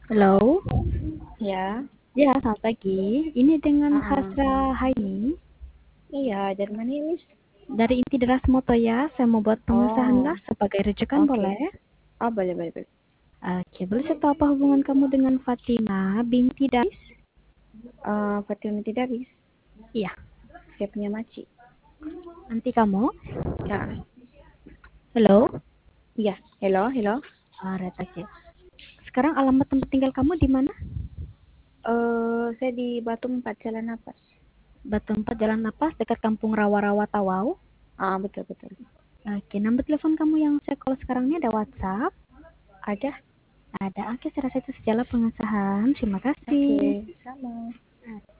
Halo, Ya, ya selamat pagi. Ini dengan ah, Hasra Haini iya, dari mana ini? dari Inti Deras Moto ya. Saya mau buat pengesahan lah Oh, sebagai rujukan oke. boleh? Oh, boleh, boleh, boleh. Oke, boleh saya tahu apa hubungan kamu dengan Fatima binti Dais? Fatima tidak habis. Iya, Saya punya maci. nanti kamu. Ya, Halo, iya. Hello, hello. Red, oke. Sekarang alamat tempat tinggal kamu di mana? Saya di Batu 4 Jalan Napas. Batu 4 Jalan Napas dekat Kampung Rawa-Rawa Tawau. Betul, betul. Oke, nomor telepon kamu yang saya call sekarang ini ada WhatsApp? Ada? Ada. Oke, saya rasa itu sejalan pengesahan. Terima kasih. Oke, sama.